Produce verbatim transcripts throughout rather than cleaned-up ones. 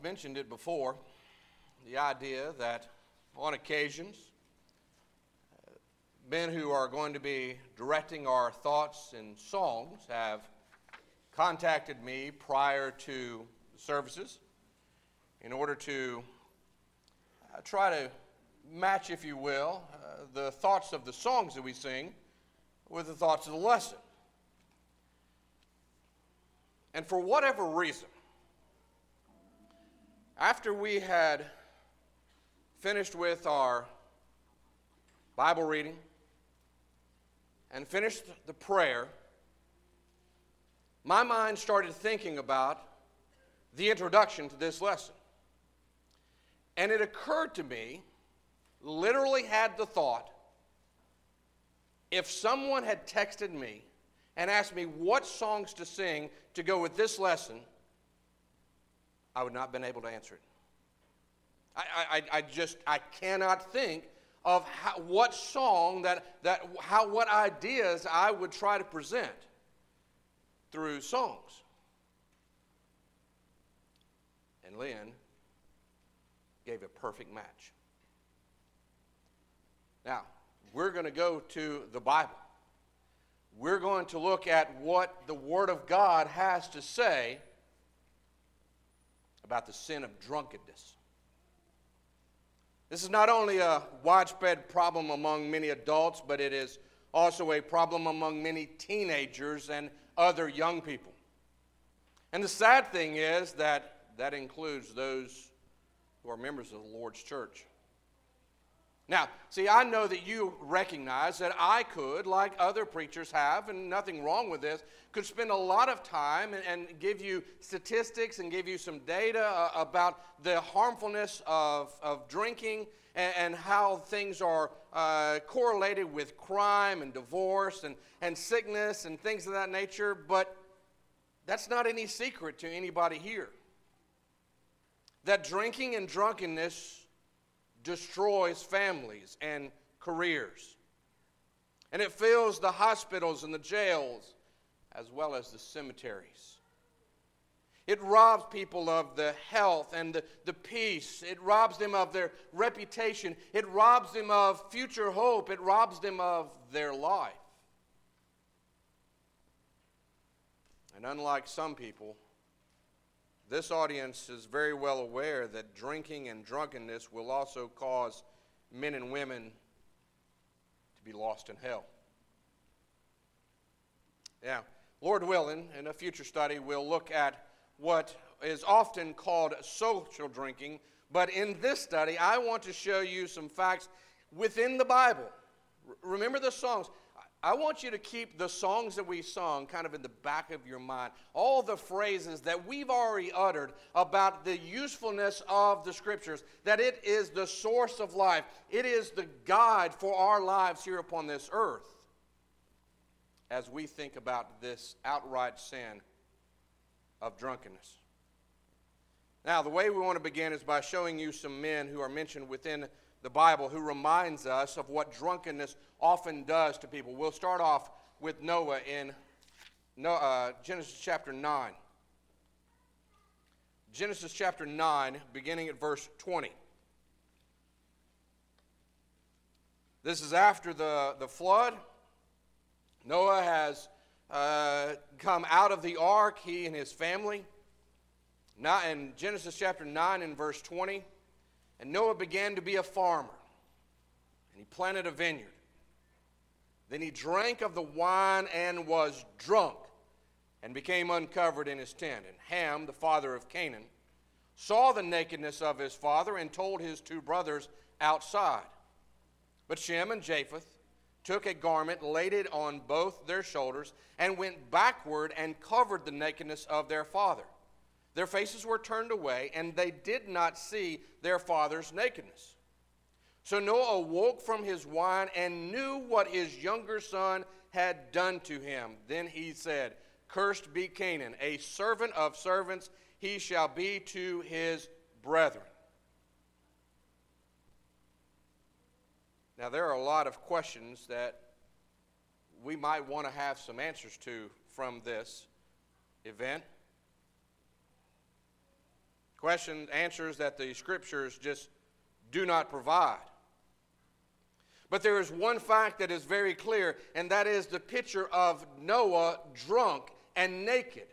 Mentioned it before, the idea that on occasions, uh, men who are going to be directing our thoughts and songs have contacted me prior to the services in order to uh, try to match, if you will, uh, the thoughts of the songs that we sing with the thoughts of the lesson. And for whatever reason, after we had finished with our Bible reading and finished the prayer, my mind started thinking about the introduction to this lesson. And it occurred to me, literally had the thought, if someone had texted me and asked me what songs to sing to go with this lesson, I would not have been able to answer it. I, I, I just, I cannot think of how, what song, that, that, how, what ideas I would try to present through songs. And Lynn gave a perfect match. Now, we're going to go to the Bible. We're going to look at what the Word of God has to say about the sin of drunkenness. This is not only a widespread problem among many adults, but it is also a problem among many teenagers and other young people. And the sad thing is that that includes those who are members of the Lord's church. Now, see, I know that you recognize that I could, like other preachers have, and nothing wrong with this, could spend a lot of time and, and give you statistics and give you some data uh, about the harmfulness of, of drinking and, and how things are uh, correlated with crime and divorce and, and sickness and things of that nature, but that's not any secret to anybody here. That drinking and drunkenness destroys families and careers. And it fills the hospitals and the jails as well as the cemeteries. It robs people of the health and the, the peace. It robs them of their reputation. It robs them of future hope. It robs them of their life. And unlike some people, this audience is very well aware that drinking and drunkenness will also cause men and women to be lost in hell. Now, Lord willing, in a future study, we'll look at what is often called social drinking, but in this study, I want to show you some facts within the Bible. R- remember the songs. I want you to keep the songs that we sung kind of in the back of your mind. All the phrases that we've already uttered about the usefulness of the Scriptures, that it is the source of life. It is the guide for our lives here upon this earth as we think about this outright sin of drunkenness. Now, the way we want to begin is by showing you some men who are mentioned within the Bible who reminds us of what drunkenness often does to people. We'll start off with Noah in uh, Genesis chapter nine. Genesis chapter nine, beginning at verse twenty. This is after the, the flood. Noah has uh, come out of the ark, he and his family. Now, in Genesis chapter nine and verse twenty, and Noah began to be a farmer, and he planted a vineyard. Then he drank of the wine and was drunk, and became uncovered in his tent. And Ham, the father of Canaan, saw the nakedness of his father, and told his two brothers outside. But Shem and Japheth took a garment, laid it on both their shoulders, and went backward and covered the nakedness of their father. Their faces were turned away, and they did not see their father's nakedness. So Noah awoke from his wine and knew what his younger son had done to him. Then he said, "Cursed be Canaan, a servant of servants he shall be to his brethren." Now, there are a lot of questions that we might want to have some answers to from this event. Questions, answers that the Scriptures just do not provide. But there is one fact that is very clear, and that is the picture of Noah drunk and naked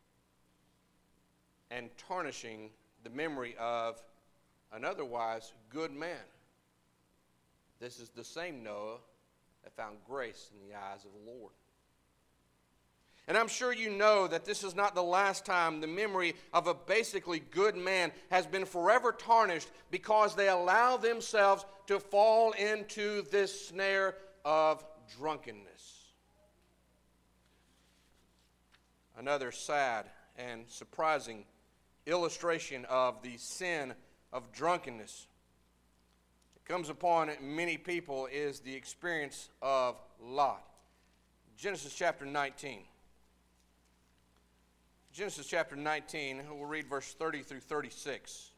and tarnishing the memory of an otherwise good man. This is the same Noah that found grace in the eyes of the Lord. And I'm sure you know that this is not the last time the memory of a basically good man has been forever tarnished because they allow themselves to fall into this snare of drunkenness. Another sad and surprising illustration of the sin of drunkenness that comes upon many people is the experience of Lot. Genesis chapter nineteen. Genesis chapter nineteen, we'll read verse thirty through thirty-six.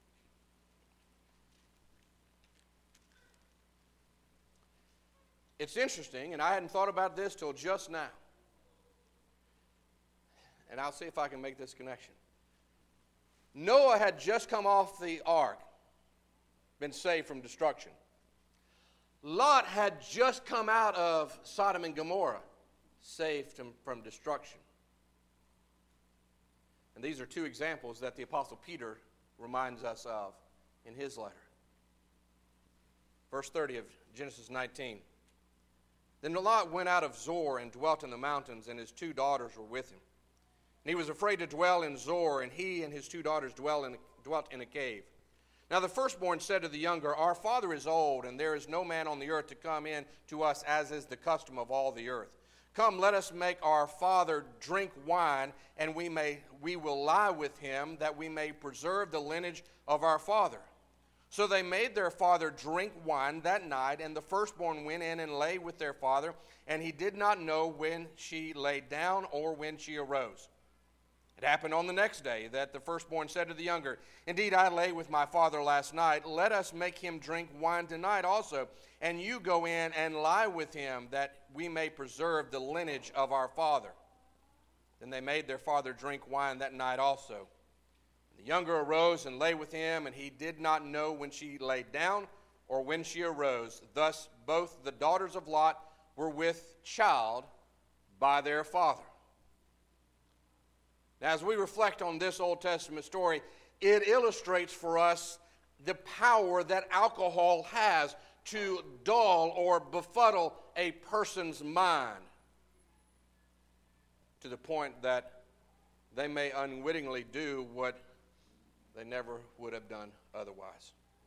It's interesting, and I hadn't thought about this till just now. And I'll see if I can make this connection. Noah had just come off the ark, been saved from destruction. Lot had just come out of Sodom and Gomorrah, saved from, from destruction. And these are two examples that the Apostle Peter reminds us of in his letter. Verse thirty of Genesis nineteen. Then Lot went out of Zoar and dwelt in the mountains, and his two daughters were with him. And he was afraid to dwell in Zoar, and he and his two daughters dwell in, dwelt in a cave. Now the firstborn said to the younger, Our father is old, and there is no man on the earth to come in to us, as is the custom of all the earth. Come, let us make our father drink wine, and we may we will lie with him, that we may preserve the lineage of our father. So they made their father drink wine that night, and the firstborn went in and lay with their father, and he did not know when she lay down or when she arose. It happened on the next day that the firstborn said to the younger, Indeed, I lay with my father last night. Let us make him drink wine tonight also, and you go in and lie with him, that we may preserve the lineage of our father. Then they made their father drink wine that night also. The younger arose and lay with him, and he did not know when she lay down or when she arose. Thus both the daughters of Lot were with child by their father. Now, as we reflect on this Old Testament story, it illustrates for us the power that alcohol has to dull or befuddle a person's mind to the point that they may unwittingly do what they never would have done otherwise.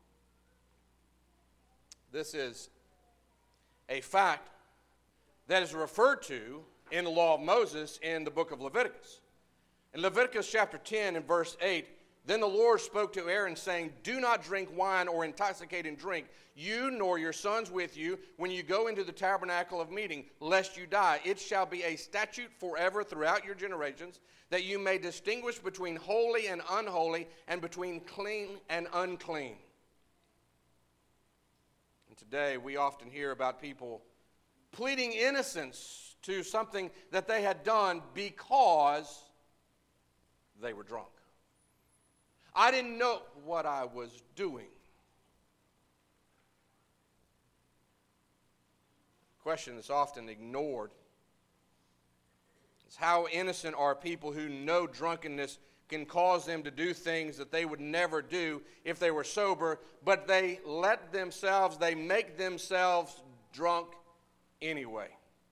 This is a fact that is referred to in the law of Moses in the book of Leviticus. In Leviticus chapter ten and verse eight, Then the Lord spoke to Aaron, saying, Do not drink wine or intoxicating drink, you nor your sons with you, when you go into the tabernacle of meeting, lest you die. It shall be a statute forever throughout your generations, that you may distinguish between holy and unholy, and between clean and unclean. And today we often hear about people pleading innocence to something that they had done because they were drunk. I didn't know what I was doing. The question that's often ignored is how innocent are people who know drunkenness can cause them to do things that they would never do if they were sober, but they let themselves, they make themselves drunk anyway.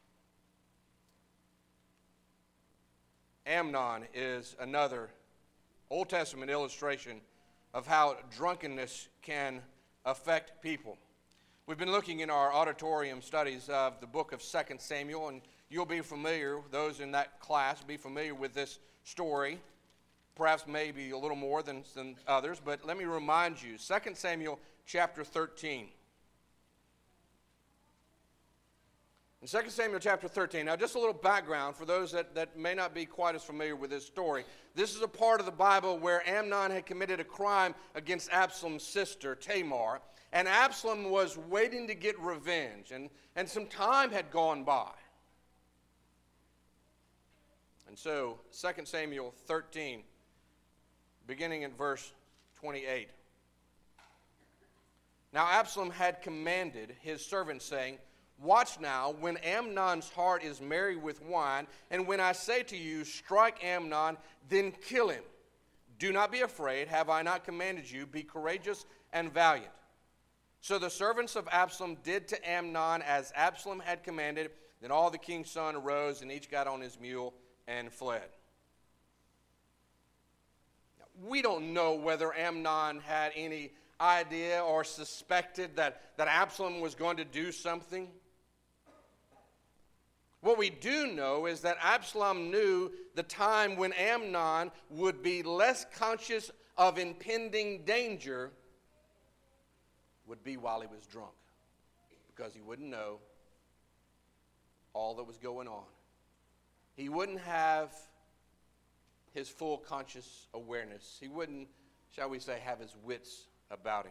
Amnon is another Old Testament illustration of how drunkenness can affect people. We've been looking in our auditorium studies of the book of Second Samuel, and you'll be familiar, those in that class be familiar with this story, perhaps maybe a little more than, than others, but let me remind you, Second Samuel chapter thirteen. In Second Samuel chapter thirteen, now just a little background for those that, that may not be quite as familiar with this story. This is a part of the Bible where Amnon had committed a crime against Absalom's sister, Tamar, and Absalom was waiting to get revenge, and, and some time had gone by. And so, Second Samuel thirteen, beginning in verse twenty-eight. Now Absalom had commanded his servants, saying, Watch now, when Amnon's heart is merry with wine, and when I say to you, Strike Amnon, then kill him. Do not be afraid, have I not commanded you? Be courageous and valiant. So the servants of Absalom did to Amnon as Absalom had commanded. Then all the king's sons arose, and each got on his mule and fled. Now, we don't know whether Amnon had any idea or suspected that, that Absalom was going to do something. What we do know is that Absalom knew the time when Amnon would be less conscious of impending danger would be while he was drunk, because he wouldn't know all that was going on. He wouldn't have his full conscious awareness. He wouldn't, shall we say, have his wits about him.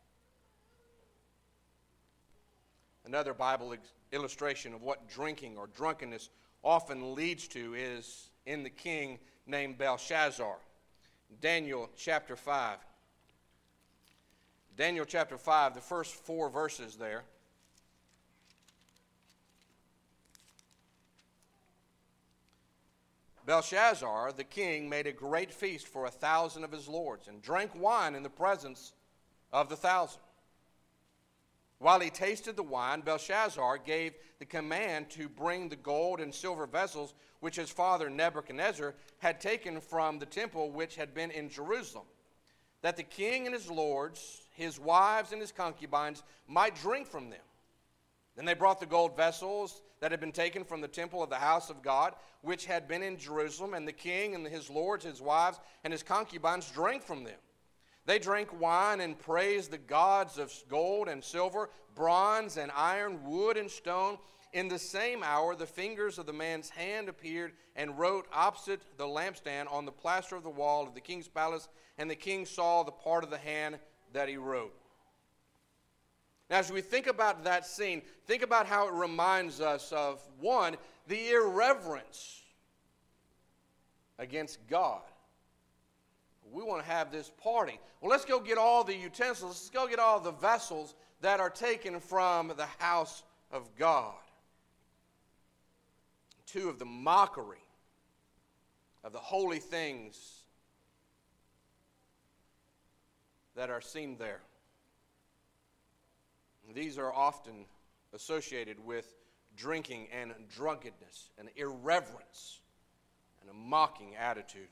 Another Bible ex- illustration of what drinking or drunkenness often leads to is in the king named Belshazzar. Daniel chapter five. Daniel chapter five, the first four verses there. Belshazzar, the king, made a great feast for a thousand of his lords and drank wine in the presence of the thousand. While he tasted the wine, Belshazzar gave the command to bring the gold and silver vessels which his father Nebuchadnezzar had taken from the temple which had been in Jerusalem, that the king and his lords, his wives and his concubines might drink from them. Then they brought the gold vessels that had been taken from the temple of the house of God, which had been in Jerusalem, and the king and his lords, his wives, and his concubines drank from them. They drank wine and praised the gods of gold and silver, bronze and iron, wood and stone. In the same hour, the fingers of the man's hand appeared and wrote opposite the lampstand on the plaster of the wall of the king's palace, and the king saw the part of the hand that he wrote. Now, as we think about that scene, think about how it reminds us of, one, the irreverence against God. We want to have this party. Well, let's go get all the utensils. Let's go get all the vessels that are taken from the house of God. Two, of the mockery of the holy things that are seen there. These are often associated with drinking and drunkenness, and irreverence, and a mocking attitude.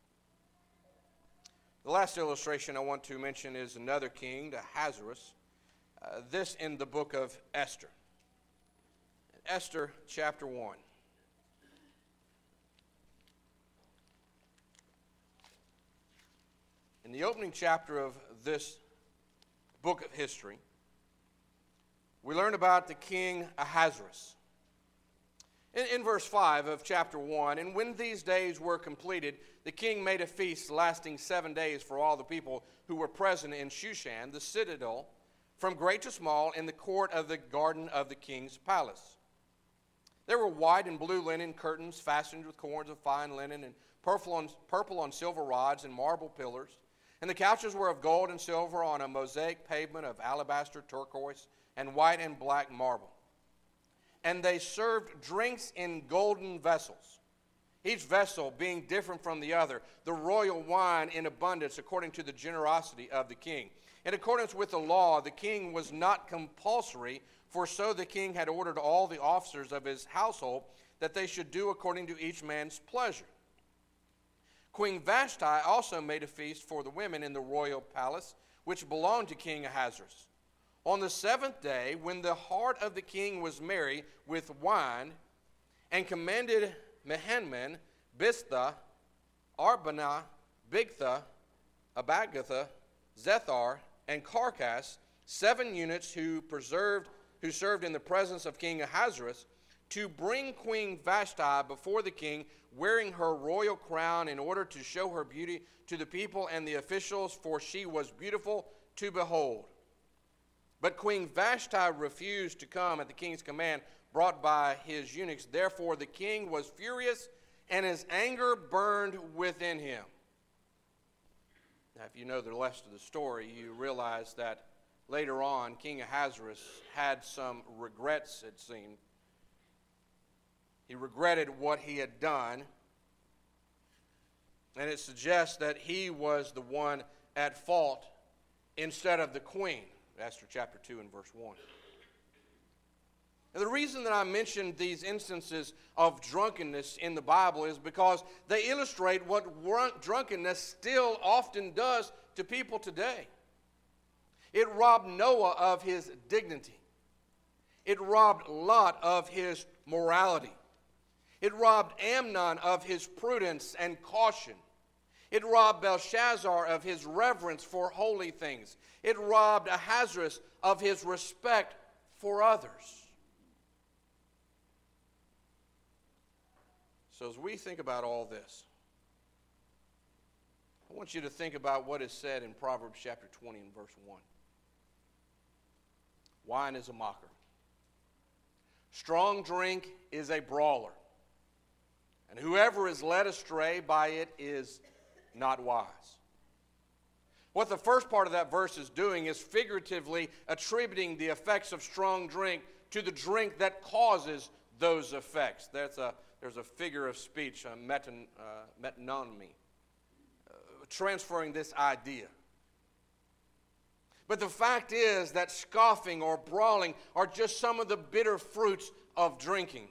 The last illustration I want to mention is another king, Ahasuerus. Uh, this in the book of Esther. Esther chapter one. In the opening chapter of this book of history, we learn about the king Ahasuerus. In, in verse five of chapter one, and when these days were completed, the king made a feast lasting seven days for all the people who were present in Shushan, the citadel, from great to small, in the court of the garden of the king's palace. There were white and blue linen curtains fastened with cords of fine linen, and purple on, purple on silver rods and marble pillars. And the couches were of gold and silver on a mosaic pavement of alabaster, turquoise, and white and black marble. And they served drinks in golden vessels, each vessel being different from the other, the royal wine in abundance according to the generosity of the king. In accordance with the law, the king was not compulsory, for so the king had ordered all the officers of his household that they should do according to each man's pleasure. Queen Vashti also made a feast for the women in the royal palace, which belonged to King Ahasuerus. On the seventh day, when the heart of the king was merry with wine, and commanded Meheman, Biztha, Arbana, Bigtha, Abagatha, Zethar, and Carcass, seven eunuchs who preserved, who served in the presence of King Ahasuerus, to bring Queen Vashti before the king, wearing her royal crown, in order to show her beauty to the people and the officials, for she was beautiful to behold. But Queen Vashti refused to come at the king's command brought by his eunuchs. Therefore the king was furious, and his anger burned within him. Now, if you know the rest of the story, you realize that later on, King Ahasuerus had some regrets, it seemed. He regretted what he had done, and it suggests that he was the one at fault instead of the queen. Esther chapter two and verse one. And the reason that I mentioned these instances of drunkenness in the Bible is because they illustrate what drunkenness still often does to people today. It robbed Noah of his dignity. It robbed Lot of his morality. It robbed Amnon of his prudence and caution. It robbed Belshazzar of his reverence for holy things. It robbed Ahasuerus of his respect for others. So as we think about all this, I want you to think about what is said in Proverbs chapter twenty and verse one. Wine is a mocker. Strong drink is a brawler. And whoever is led astray by it is not wise. What the first part of that verse is doing is figuratively attributing the effects of strong drink to the drink that causes those effects. There's a, there's a figure of speech, a meton, uh, metonymy, uh, transferring this idea. But the fact is that scoffing or brawling are just some of the bitter fruits of drinking.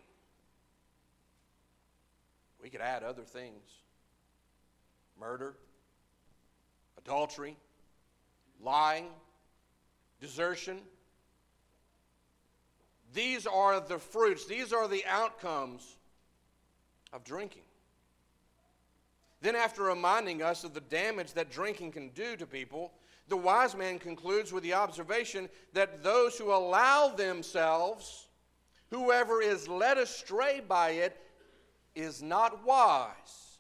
We could add other things. Murder, adultery, lying, desertion. These are the fruits, these are the outcomes of drinking. Then, after reminding us of the damage that drinking can do to people, the wise man concludes with the observation that those who allow themselves, whoever is led astray by it, is not wise.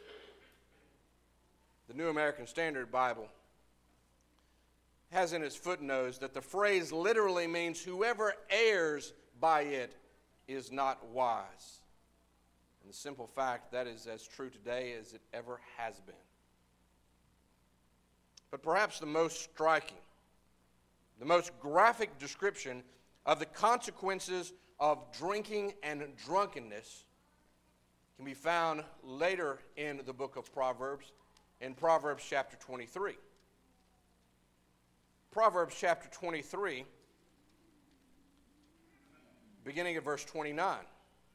The New American Standard Bible has in its footnotes that the phrase literally means whoever errs by it is not wise. And the simple fact that is as true today as it ever has been. But perhaps the most striking, the most graphic description of the consequences of drinking and drunkenness can be found later in the book of Proverbs, in Proverbs chapter twenty-three. Proverbs chapter twenty-three, beginning at verse twenty-nine.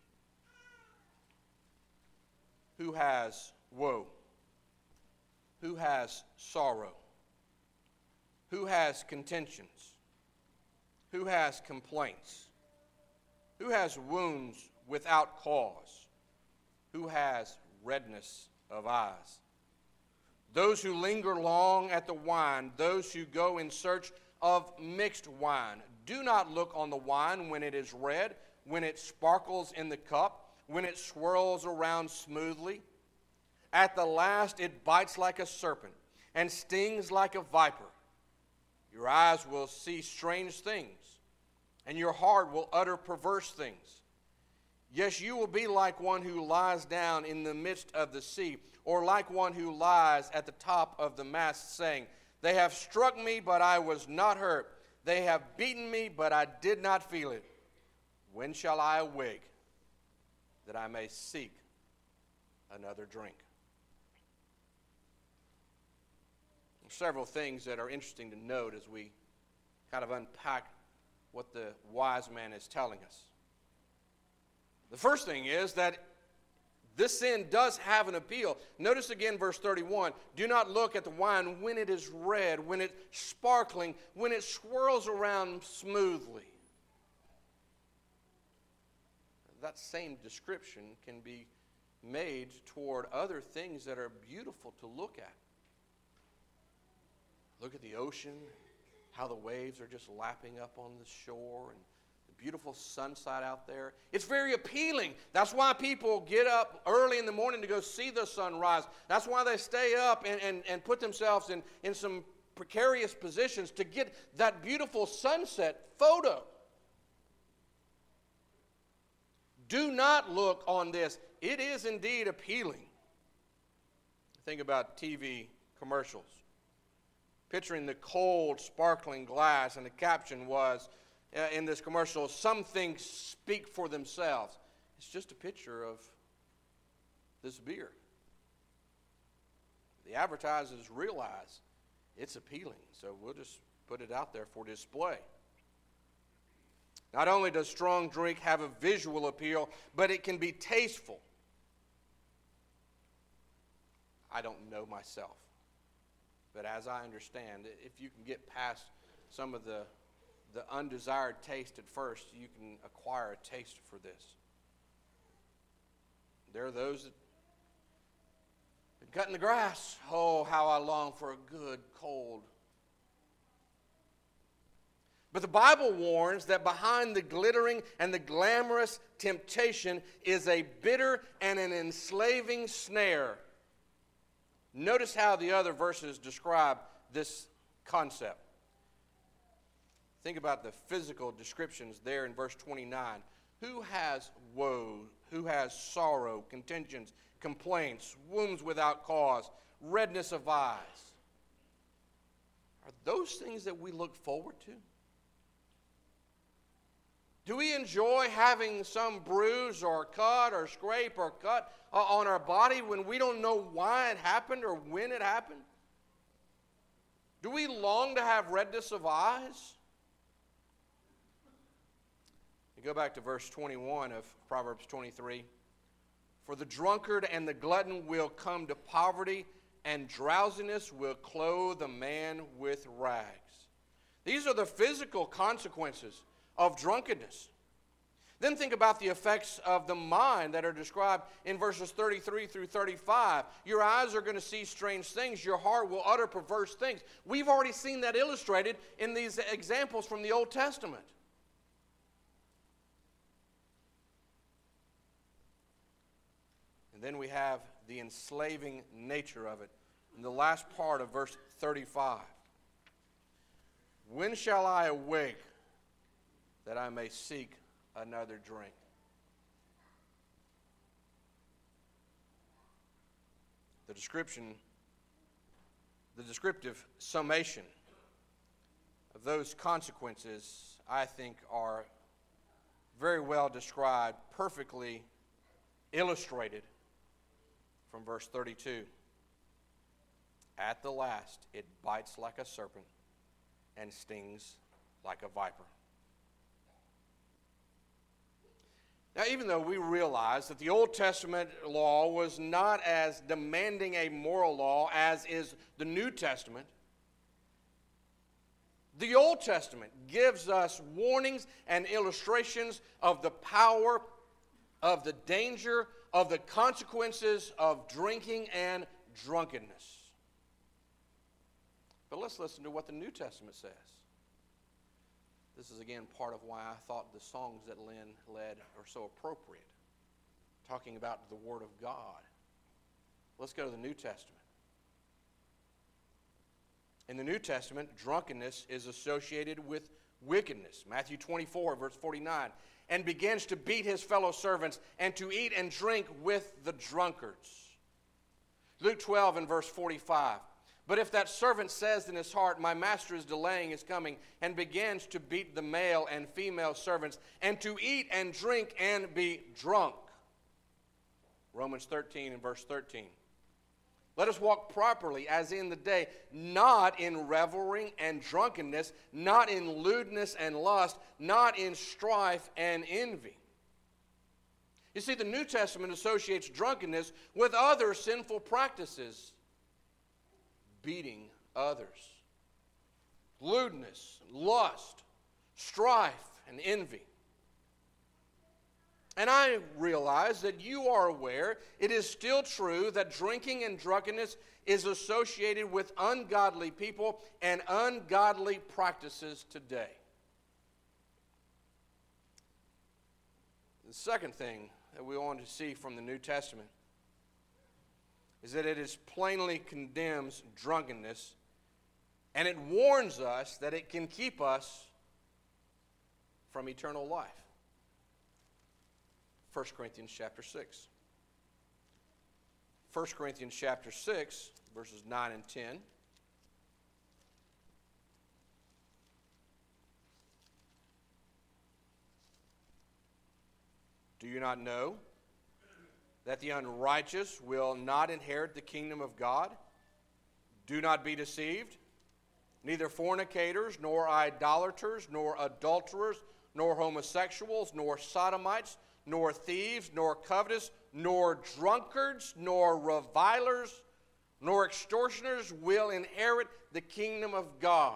Who has woe? Who has sorrow? Who has contentions? Who has complaints? Who has wounds without cause? Who has redness of eyes? Those who linger long at the wine, those who go in search of mixed wine. Do not look on the wine when it is red, when it sparkles in the cup, when it swirls around smoothly. At the last it bites like a serpent and stings like a viper. Your eyes will see strange things, and your heart will utter perverse things. Yes, you will be like one who lies down in the midst of the sea, or like one who lies at the top of the mast, saying, They have struck me, but I was not hurt. They have beaten me, but I did not feel it. When shall I awake, that I may seek another drink? Several things that are interesting to note as we kind of unpack what the wise man is telling us. The first thing is that this sin does have an appeal. Notice again verse thirty-one. Do not look at the wine when it is red, when it's sparkling, when it swirls around smoothly. That same description can be made toward other things that are beautiful to look at. Look at the ocean, how the waves are just lapping up on the shore, and the beautiful sunset out there. It's very appealing. That's why people get up early in the morning to go see the sunrise. That's why they stay up and, and, and put themselves in, in some precarious positions to get that beautiful sunset photo. Do not look on this. It is indeed appealing. Think about T V commercials. picturing the cold, sparkling glass, and the caption was, uh, in this commercial, "Some things speak for themselves." It's just a picture of this beer. The advertisers realize it's appealing, so we'll just put it out there for display. Not only does strong drink have a visual appeal, but it can be tasteful. I don't know myself, but as I understand, if you can get past some of the, the undesired taste at first, you can acquire a taste for this. There are those that been cutting the grass. Oh, how I long for a good, cold. But the Bible warns that behind the glittering and the glamorous temptation is a bitter and an enslaving snare. Notice how the other verses describe this concept. Think about the physical descriptions there in verse twenty-nine. Who has woe? Who has sorrow, contentions, complaints, wounds without cause, redness of eyes? Are those things that we look forward to? Do we enjoy having some bruise or cut or scrape or cut uh, on our body when we don't know why it happened or when it happened? Do we long to have redness of eyes? You go back to verse twenty-one of Proverbs twenty-three. For the drunkard and the glutton will come to poverty, and drowsiness will clothe a man with rags. These are the physical consequences of drunkenness. Then think about the effects of the mind that are described in verses thirty-three through thirty-five. Your eyes are going to see strange things. Your heart will utter perverse things. We've already seen that illustrated in these examples from the Old Testament. And then we have the enslaving nature of it in the last part of verse thirty-five. When shall I awake that I may seek another drink? The description, the descriptive summation of those consequences, I think, are very well described, perfectly illustrated from verse thirty-two. At the last, it bites like a serpent and stings like a viper. Now, even though we realize that the Old Testament law was not as demanding a moral law as is the New Testament, the Old Testament gives us warnings and illustrations of the power, of the danger, of the consequences of drinking and drunkenness. But let's listen to what the New Testament says. This is, again, part of why I thought the songs that Lynn led are so appropriate, talking about the Word of God. Let's go to the New Testament. In the New Testament, drunkenness is associated with wickedness. Matthew twenty-four, verse forty-nine. And begins to beat his fellow servants and to eat and drink with the drunkards. Luke twelve and verse forty-five. But if that servant says in his heart, my master is delaying his coming, and begins to beat the male and female servants, and to eat and drink and be drunk. Romans thirteen and verse thirteen. Let us walk properly as in the day, not in reveling and drunkenness, not in lewdness and lust, not in strife and envy. You see, the New Testament associates drunkenness with other sinful practices. Beating others, lewdness, lust, strife, and envy. And I realize that you are aware it is still true that drinking and drunkenness is associated with ungodly people and ungodly practices today. The second thing that we want to see from the New Testament is that it is plainly condemns drunkenness, and it warns us that it can keep us from eternal life. First Corinthians chapter six. First Corinthians chapter six, verses nine and ten. you not know that the unrighteous will not inherit the kingdom of God? Do not be deceived. Neither fornicators, nor idolaters, nor adulterers, nor homosexuals, nor sodomites, nor thieves, nor covetous, nor drunkards, nor revilers, nor extortioners will inherit the kingdom of God.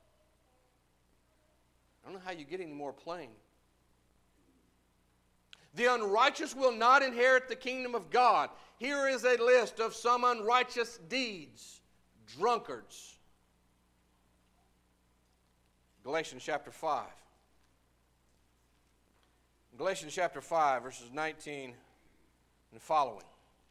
I don't know how you get any more plain. The unrighteous will not inherit the kingdom of God. Here is a list of some unrighteous deeds. Drunkards. Galatians chapter five. Galatians chapter five, verses nineteen and following.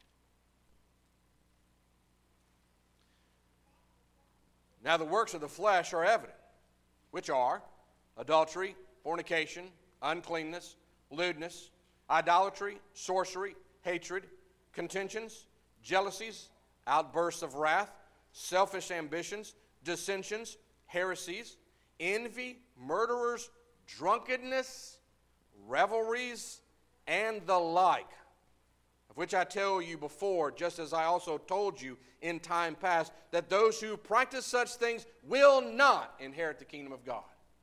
Now the works of the flesh are evident, which are adultery, fornication, uncleanness, lewdness, idolatry, sorcery, hatred, contentions, jealousies, outbursts of wrath, selfish ambitions, dissensions, heresies, envy, murderers, drunkenness, revelries, and the like, of which I tell you before, just as I also told you in time past, that those who practice such things will not inherit the kingdom of God.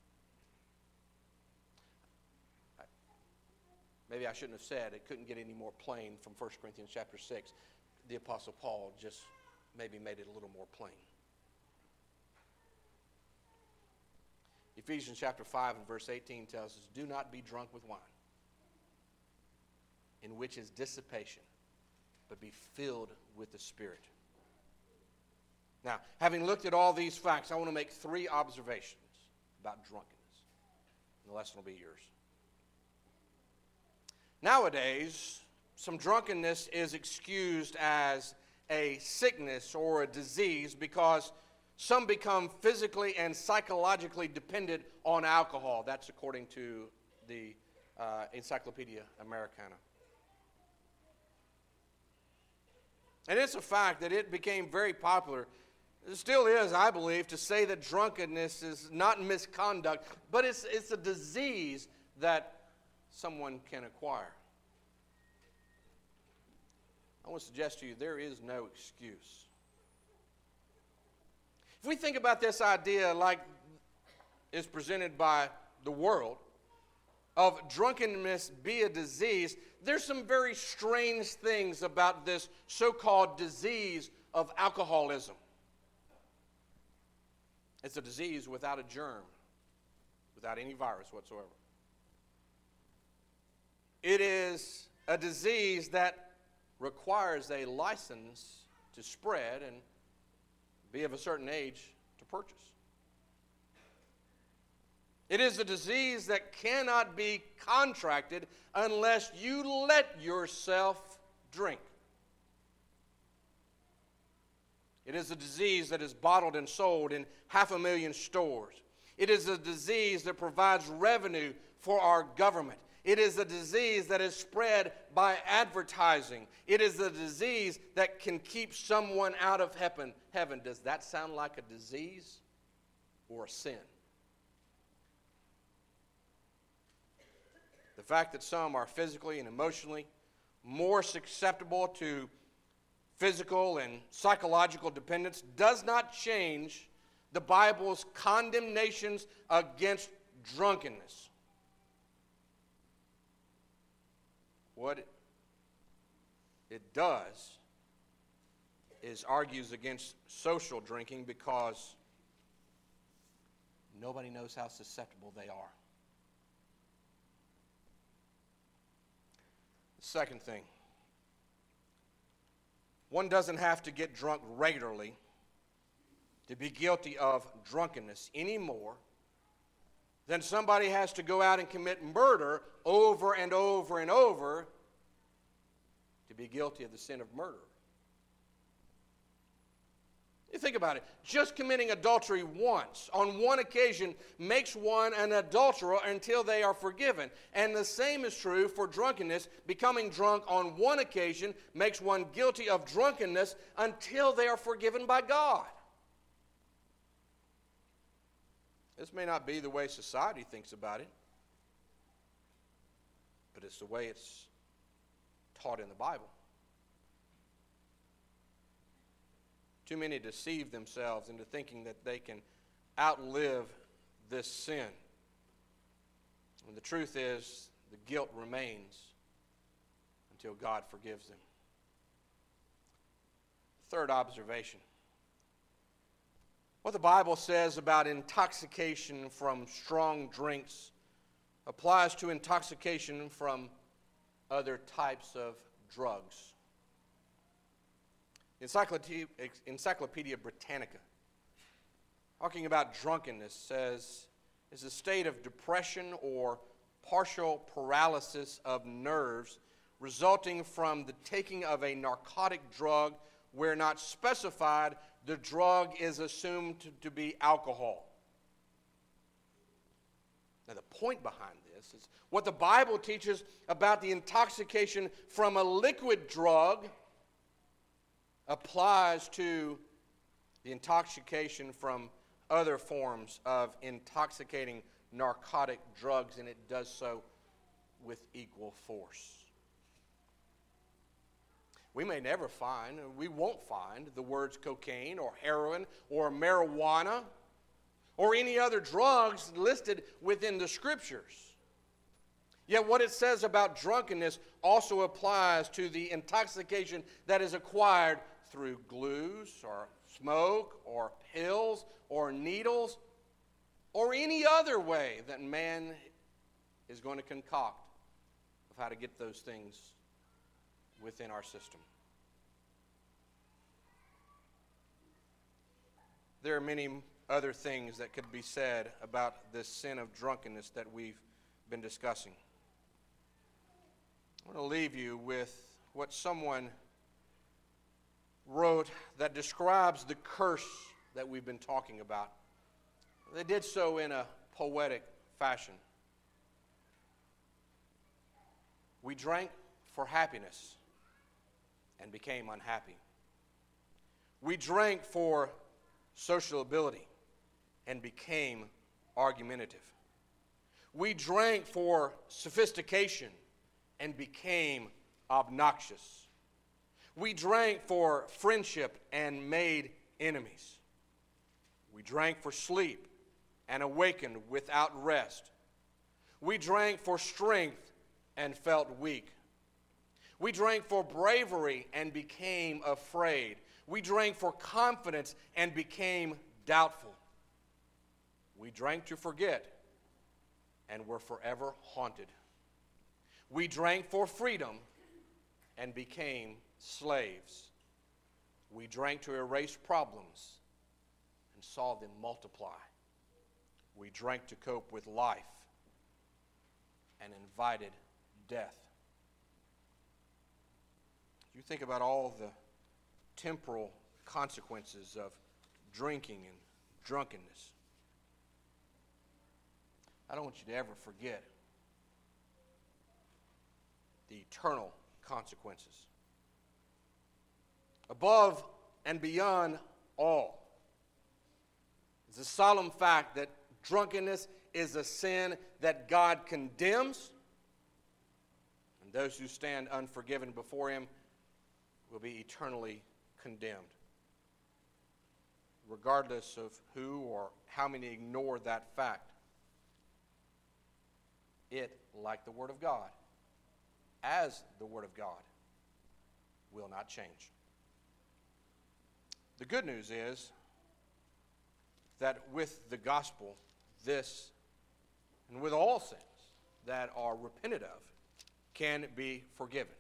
Maybe I shouldn't have said it couldn't get any more plain from First Corinthians chapter six. The Apostle Paul just maybe made it a little more plain. Ephesians chapter five and verse eighteen tells us, do not be drunk with wine, in which is dissipation, but be filled with the Spirit. Now, having looked at all these facts, I want to make three observations about drunkenness. And the lesson will be yours. Nowadays, some drunkenness is excused as a sickness or a disease because some become physically and psychologically dependent on alcohol. That's according to the uh, Encyclopedia Americana. And it's a fact that it became very popular. It still is, I believe, to say that drunkenness is not misconduct, but it's, it's a disease that someone can acquire. I want to suggest to you there is no excuse. If we think about this idea like is presented by the world, of drunkenness be a disease, there's some very strange things about this so-called disease of alcoholism. It's a disease without a germ, without any virus whatsoever. It is a disease that requires a license to spread and be of a certain age to purchase. It is a disease that cannot be contracted unless you let yourself drink. It is a disease that is bottled and sold in half a million stores. It is a disease that provides revenue for our government. It is a disease that is spread by advertising. It is a disease that can keep someone out of heaven. Heaven, does that sound like a disease or a sin? The fact that some are physically and emotionally more susceptible to physical and psychological dependence does not change the Bible's condemnations against drunkenness. What it, it does is argues against social drinking because nobody knows how susceptible they are. Second thing, one doesn't have to get drunk regularly to be guilty of drunkenness any more than somebody has to go out and commit murder over and over and over to be guilty of the sin of murder. You think about it. Just committing adultery once, on one occasion, makes one an adulterer until they are forgiven. And the same is true for drunkenness. Becoming drunk on one occasion makes one guilty of drunkenness until they are forgiven by God. This may not be the way society thinks about it, but it's the way it's taught in the Bible. Too many deceive themselves into thinking that they can outlive this sin. And the truth is, the guilt remains until God forgives them. Third observation. What the Bible says about intoxication from strong drinks applies to intoxication from other types of drugs. Encyclopedia, Encyclopedia Britannica, talking about drunkenness, says is a state of depression or partial paralysis of nerves resulting from the taking of a narcotic drug where not specified, the drug is assumed to, to be alcohol. Now, the point behind this is what the Bible teaches about the intoxication from a liquid drug applies to the intoxication from other forms of intoxicating narcotic drugs, and it does so with equal force. We may never find, we won't find the words cocaine or heroin or marijuana or any other drugs listed within the Scriptures. Yet what it says about drunkenness also applies to the intoxication that is acquired through glues or smoke or pills or needles or any other way that man is going to concoct of how to get those things within our system. There are many other things that could be said about this sin of drunkenness that we've been discussing. I want to leave you with what someone wrote that describes the curse that we've been talking about. They did so in a poetic fashion. We drank for happiness and became unhappy. We drank for sociability and became argumentative. We drank for sophistication and became obnoxious. We drank for friendship and made enemies. We drank for sleep and awakened without rest. We drank for strength and felt weak. We drank for bravery and became afraid. We drank for confidence and became doubtful. We drank to forget and were forever haunted. We drank for freedom and became slaves. We drank to erase problems and saw them multiply. We drank to cope with life and invited death. You think about all the temporal consequences of drinking and drunkenness. I don't want you to ever forget the eternal consequences. Above and beyond all is the solemn fact that drunkenness is a sin that God condemns, and those who stand unforgiven before Him will be eternally condemned. Regardless of who or how many ignore that fact, it, like the Word of God, as the Word of God, will not change. The good news is that with the gospel, this, and with all sins that are repented of, can be forgiven.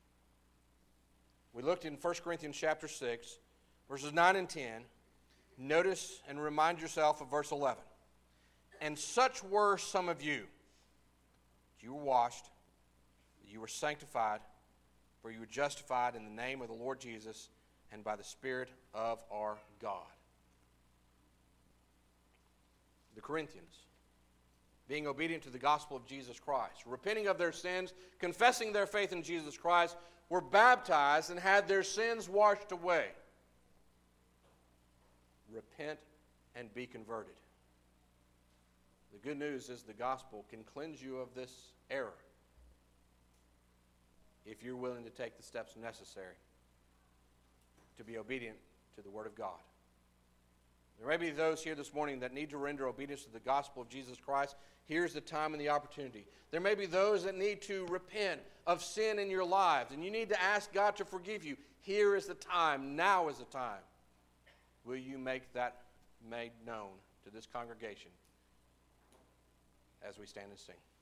We looked in First Corinthians chapter six, verses nine and ten. Notice and remind yourself of verse eleven. And such were some of you. You were washed, you were sanctified, for you were justified in the name of the Lord Jesus and by the Spirit of our God. The Corinthians, being obedient to the gospel of Jesus Christ, repenting of their sins, confessing their faith in Jesus Christ, were baptized and had their sins washed away. Repent and be converted. The good news is the gospel can cleanse you of this error. if you're willing to take the steps necessary to be obedient to the Word of God. There may be those here this morning that need to render obedience to the gospel of Jesus Christ. Here's the time and the opportunity. There may be those that need to repent of sin in your lives, and you need to ask God to forgive you. Here is the time. Now is the time. Will you make that made known to this congregation as we stand and sing?